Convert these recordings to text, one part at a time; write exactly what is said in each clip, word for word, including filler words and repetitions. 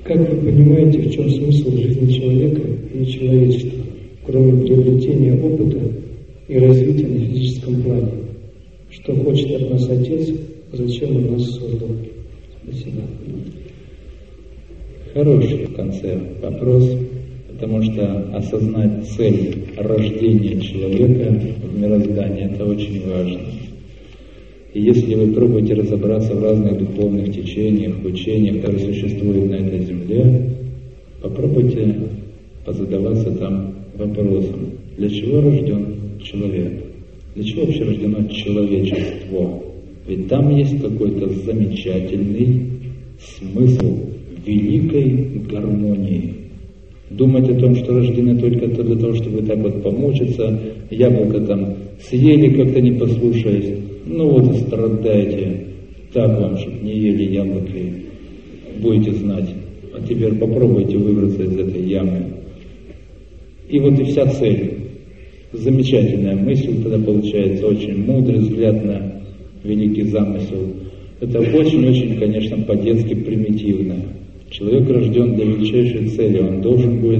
Как вы понимаете, в чем смысл жизни человека и человечества, кроме приобретения опыта и развития на физическом плане? Что хочет от нас Отец, зачем Он нас создал? Спасибо. Хороший в конце вопрос, потому что осознать цель рождения человека в мироздании – это очень важно. И если вы пробуете разобраться в разных духовных течениях, учениях, которые существуют на этой земле, попробуйте позадаваться там вопросом, для чего рожден человек, для чего вообще рождено человечество. Ведь там есть какой-то замечательный смысл великой гармонии. Думать о том, что рождены только для того, чтобы так вот помучиться, яблоко там съели как-то не послушаясь, ну вот и страдаете, так вам, чтобы не ели яблоко, будете знать. А теперь попробуйте выбраться из этой ямы. И вот и вся цель. Замечательная мысль тогда получается, очень мудрый взгляд на великий замысел. Это очень-очень, конечно, по-детски примитивно. Человек рожден для величайшей цели, он должен будет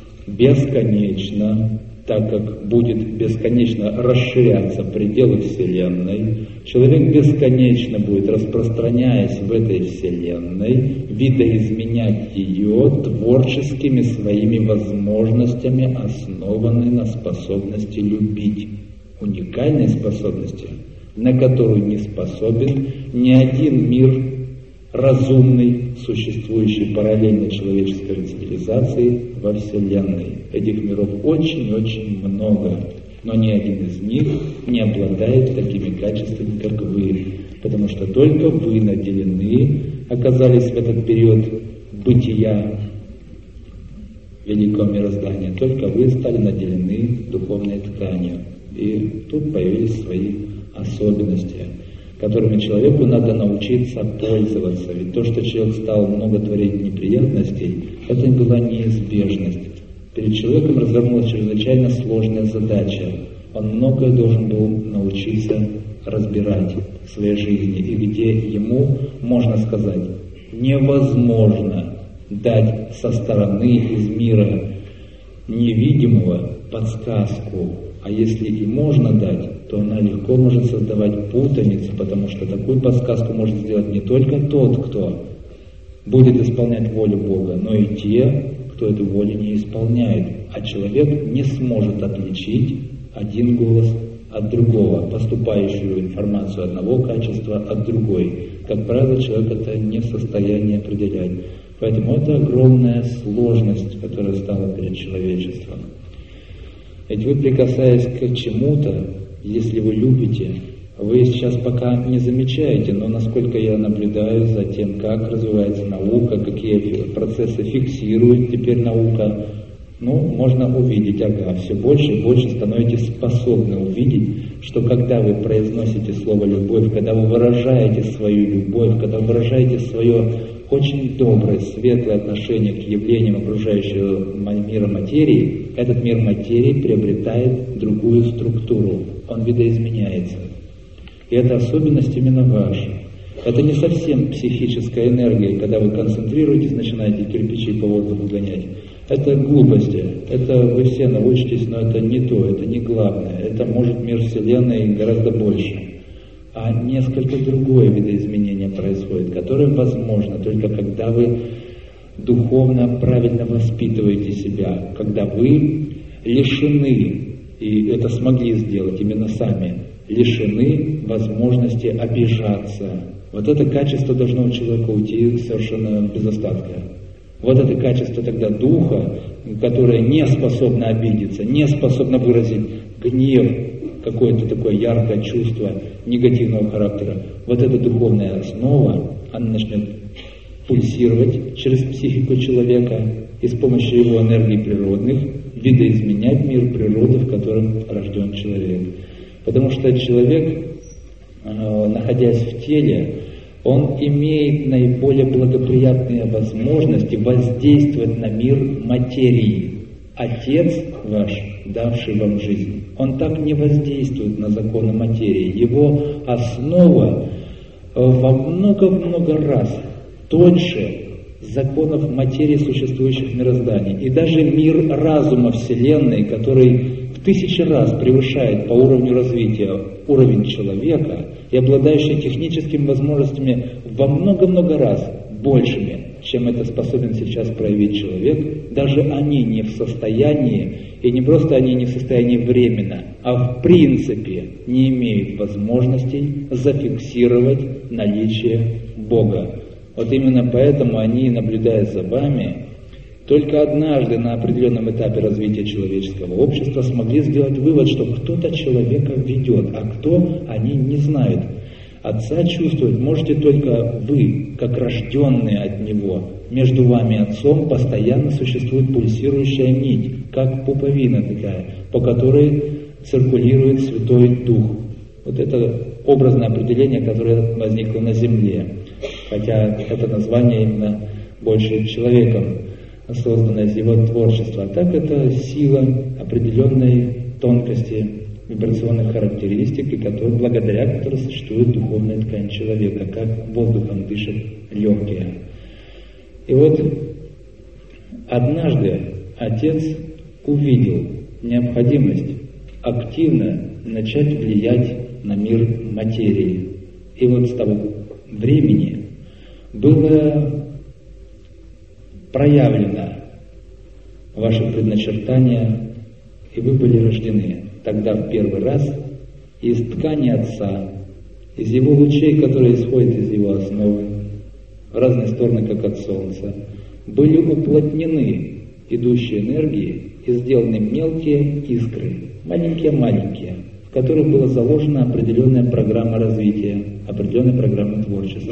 бесконечно, так как будет бесконечно расширяться пределы Вселенной, человек бесконечно будет, распространяясь в этой Вселенной, видоизменять ее творческими своими возможностями, основанные на способности любить. Уникальной способности, на которую не способен ни один мир разумный, существующий параллельно человеческой цивилизации во Вселенной. Этих миров очень-очень много, но ни один из них не обладает такими качествами, как вы, потому что только вы наделены, оказались в этот период бытия великого мироздания, только вы стали наделены духовной тканью. И тут появились свои особенности, которыми человеку надо научиться пользоваться. Ведь то, что человек стал много творить неприятностей, это была неизбежность. Перед человеком развернулась чрезвычайно сложная задача. Он многое должен был научиться разбирать в своей жизни, и где ему, можно сказать, невозможно дать со стороны из мира невидимого подсказку. А если и можно дать, то она легко может создавать путаницу, потому что такую подсказку может сделать не только тот, кто будет исполнять волю Бога, но и те, кто эту волю не исполняет. А человек не сможет отличить один голос от другого, поступающую информацию одного качества от другой. Как правило, человек это не в состоянии определять. Поэтому это огромная сложность, которая стала перед человечеством. Ведь вы, прикасаясь к чему-то, если вы любите, вы сейчас пока не замечаете, но насколько я наблюдаю за тем, как развивается наука, какие процессы фиксирует теперь наука, ну, можно увидеть, ага, все больше и больше становитесь способны увидеть, что когда вы произносите слово «любовь», когда вы выражаете свою любовь, когда вы выражаете свое очень доброе, светлое отношение к явлениям окружающего мира материи, этот мир материи приобретает другую структуру, он видоизменяется. И это особенность именно ваша. Это не совсем психическая энергия, когда вы концентрируетесь, начинаете кирпичи по воздуху гонять. Это глупости, это вы все научитесь, но это не то, это не главное. Это может мир Вселенной гораздо больше. А несколько другое видоизменение происходит, которое возможно только когда вы духовно правильно воспитываете себя, когда вы лишены, и это смогли сделать именно сами, лишены возможности обижаться. Вот это качество должно у человека уйти совершенно без остатка. Вот это качество тогда духа, которое не способно обидеться, не способно выразить гнев, какое-то такое яркое чувство негативного характера. Вот эта духовная основа, она начнет пульсировать через психику человека и с помощью его энергий природных видоизменять мир природы, в котором рожден человек. Потому что человек, находясь в теле, он имеет наиболее благоприятные возможности воздействовать на мир материи. Отец ваш, давший вам жизнь, он так не воздействует на законы материи. Его основа во много-много раз тоньше, законов материи, существующих в мироздании. И даже мир разума Вселенной, который в тысячи раз превышает по уровню развития уровень человека и обладающий техническими возможностями во много-много раз большими, чем это способен сейчас проявить человек, даже они не в состоянии, и не просто они не в состоянии временно, а в принципе не имеют возможностей зафиксировать наличие Бога. Вот именно поэтому они, наблюдая за вами, только однажды на определенном этапе развития человеческого общества смогли сделать вывод, что кто-то человека ведет, а кто, они не знают. Отца чувствовать можете только вы, как рожденные от Него. Между вами и Отцом постоянно существует пульсирующая нить, как пуповина такая, по которой циркулирует Святой Дух. Вот это образное определение, которое возникло на Земле. Хотя это название именно больше человеком созданное из его творчества. А так это сила определенной тонкости вибрационных характеристик, и который, благодаря которой существует духовная ткань человека, как воздухом дышат легкие. И вот однажды Отец увидел необходимость активно начать влиять на мир материи. И вот с того времени было проявлено ваше предначертание, и вы были рождены тогда в первый раз из ткани Отца, из Его лучей, которые исходят из Его основы, в разные стороны, как от Солнца, были уплотнены идущие энергии и сделаны мелкие искры, маленькие-маленькие, в которых была заложена определенная программа развития, определенная программа творчества.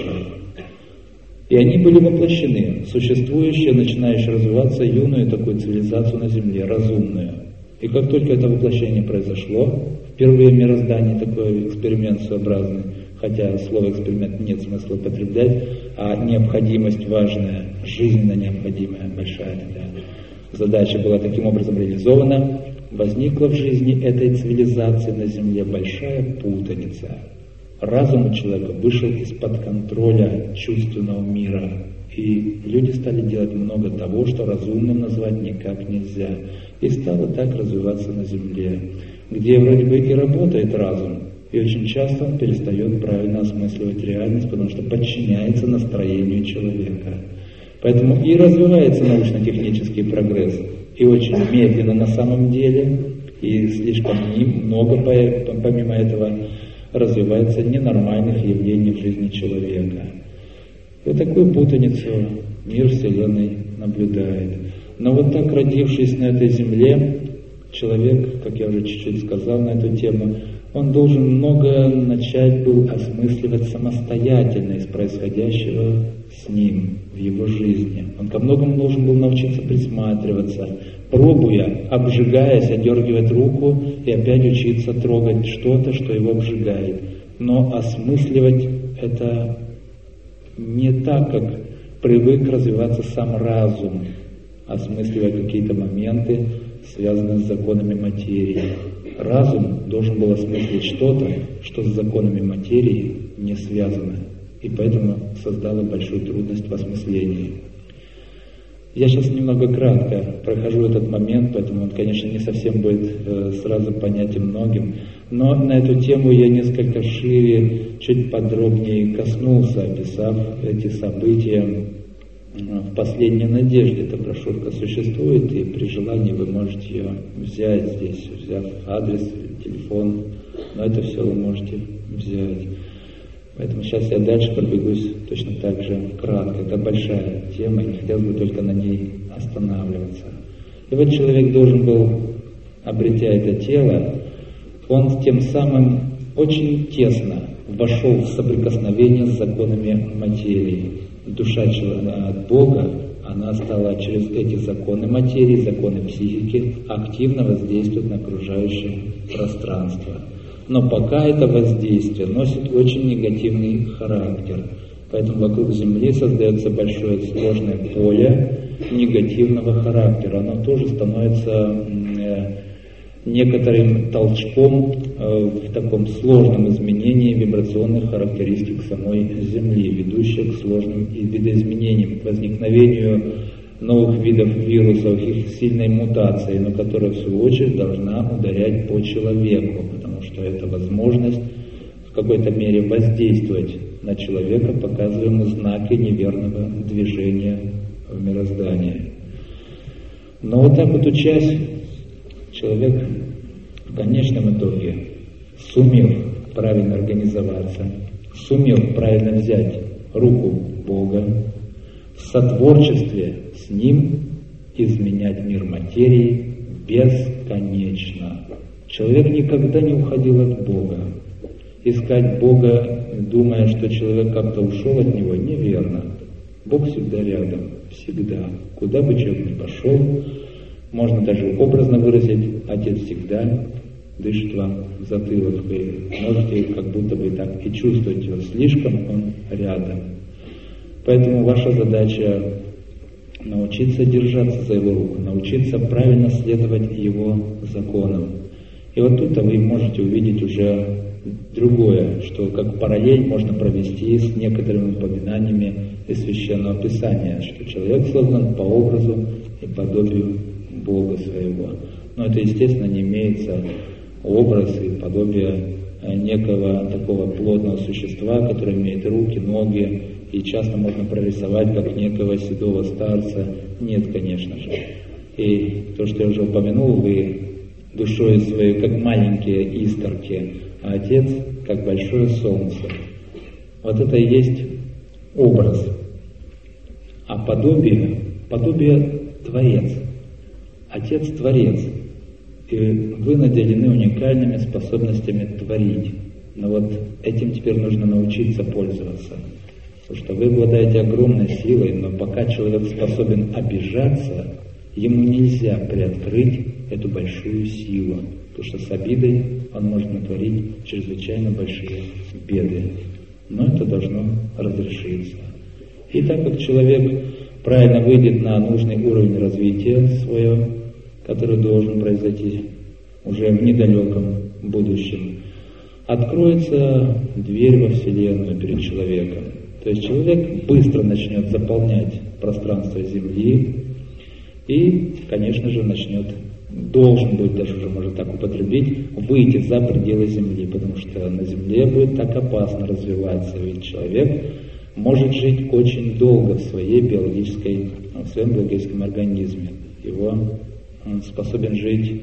И они были воплощены в существующую, начинающую развиваться юную такую цивилизацию на Земле, разумную. И как только это воплощение произошло, впервые в мироздании такой эксперимент своеобразный, хотя слово эксперимент нет смысла употреблять, а необходимость важная, жизненно необходимая, большая такая задача была таким образом реализована, возникла в жизни этой цивилизации на Земле большая путаница. Разум у человека вышел из-под контроля чувственного мира, и люди стали делать много того, что разумным назвать никак нельзя. И стало так развиваться на Земле, где вроде бы и работает разум, и очень часто он перестает правильно осмысливать реальность, потому что подчиняется настроению человека. Поэтому и развивается научно-технический прогресс, и очень медленно на самом деле, и слишком много помимо этого развивается ненормальных явлений в жизни человека. И вот такую путаницу мир Вселенной наблюдает. Но вот так, родившись на этой земле, человек, как я уже чуть-чуть сказал на эту тему, он должен многое начать был осмысливать самостоятельно из происходящего с ним в его жизни. Он ко многому должен был научиться присматриваться, пробуя, обжигаясь, одергивать руку и опять учиться трогать что-то, что его обжигает. Но осмысливать это не так, как привык развиваться сам разум, осмысливая какие-то моменты, связанные с законами материи. Разум должен был осмыслить что-то, что с законами материи не связано, и поэтому создало большую трудность в осмыслении. Я сейчас немного кратко прохожу этот момент, поэтому он, конечно, не совсем будет э, сразу понятен многим, но на эту тему я несколько шире, чуть подробнее коснулся, описав эти события в «Последней надежде». Эта брошюрка существует, и при желании вы можете ее взять здесь, взяв адрес, телефон, но это все вы можете взять. Поэтому сейчас я дальше пробегусь точно так же кратко. Это большая тема, и не хотелось бы только на ней останавливаться. И вот человек должен был, обретя это тело, он тем самым очень тесно вошел в соприкосновение с законами материи. Душа человека от Бога, она стала через эти законы материи, законы психики активно воздействовать на окружающее пространство. Но пока это воздействие носит очень негативный характер. Поэтому вокруг Земли создается большое сложное поле негативного характера. Оно тоже становится некоторым толчком в таком сложном изменении вибрационных характеристик самой Земли, ведущих к сложным видоизменениям, к возникновению новых видов вирусов, их сильной мутации, но которая в свою очередь должна ударять по человеку, потому что это возможность в какой-то мере воздействовать на человека, показывая ему знаки неверного движения в мироздании. Но вот так вот учась, человек в конечном итоге, сумев правильно организоваться, сумев правильно взять руку Бога, в сотворчестве с Ним изменять мир материи бесконечно. Человек никогда не уходил от Бога. Искать Бога, думая, что человек как-то ушел от Него, неверно. Бог всегда рядом, всегда. Куда бы человек ни пошел, можно даже образно выразить, Отец всегда дышит вам в затылок. Вы можете как будто бы так и чувствовать его. Слишком он рядом. Поэтому ваша задача научиться держаться за его руку, научиться правильно следовать его законам. И вот тут-то вы можете увидеть уже другое, что как параллель можно провести с некоторыми упоминаниями из Священного Писания, что человек создан по образу и подобию Бога своего. Но это, естественно, не имеется образ и подобие некого такого плотного существа, которое имеет руки, ноги, и часто можно прорисовать как некого седого старца. Нет, конечно же. И то, что я уже упомянул, вы душой своей как маленькие искорки, а Отец как большое солнце. Вот это и есть образ. А подобие, подобие Творец. Отец Творец. И вы наделены уникальными способностями творить. Но вот этим теперь нужно научиться пользоваться. Потому что вы обладаете огромной силой, но пока человек способен обижаться, ему нельзя приоткрыть эту большую силу. Потому что с обидой он может натворить чрезвычайно большие беды. Но это должно разрешиться. И так как человек правильно выйдет на нужный уровень развития свое, который должен произойти уже в недалеком будущем, откроется дверь во Вселенную перед человеком. То есть человек быстро начнет заполнять пространство Земли и, конечно же, начнет, должен быть, даже уже можно так употребить, выйти за пределы Земли, потому что на Земле будет так опасно развиваться, ведь человек может жить очень долго в своей биологической, в своем биологическом организме. Его он способен жить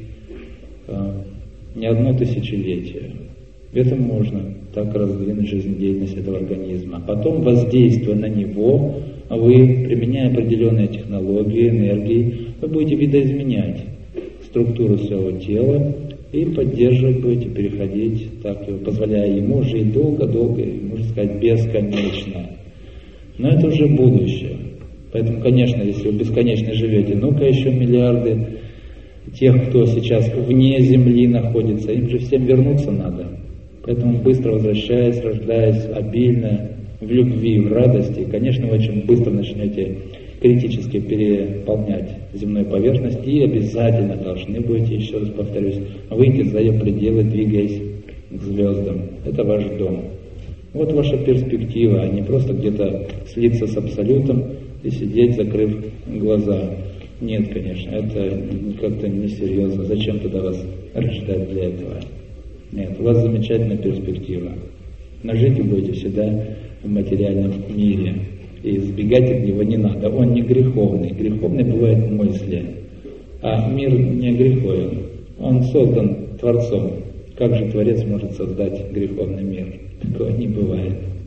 э, не одно тысячелетие. В этом можно так раздвинуть жизнедеятельность этого организма. А потом, воздействуя на него, вы, применяя определенные технологии, энергии, вы будете видоизменять структуру своего тела и поддерживать будете, переходить, так, позволяя ему жить долго-долго, можно сказать, бесконечно. Но это уже будущее. Поэтому, конечно, если вы бесконечно живете, ну-ка еще миллиарды тех, кто сейчас вне Земли находится, им же всем вернуться надо. Поэтому быстро возвращаясь, рождаясь обильно, в любви, в радости, конечно, вы очень быстро начнете критически переполнять земную поверхность и обязательно должны будете, еще раз повторюсь, выйти за ее пределы, двигаясь к звездам. Это ваш дом. Вот ваша перспектива, а не просто где-то слиться с Абсолютом и сидеть, закрыв глаза. Нет, конечно, это как-то несерьезно. Зачем тогда вас рождать для этого? Нет, у вас замечательная перспектива. Но жить вы будете всегда в материальном мире. И избегать от него не надо. Он не греховный. Греховный бывает в мысли. А мир не греховен. Он создан Творцом. Как же Творец может создать греховный мир? Такого не бывает.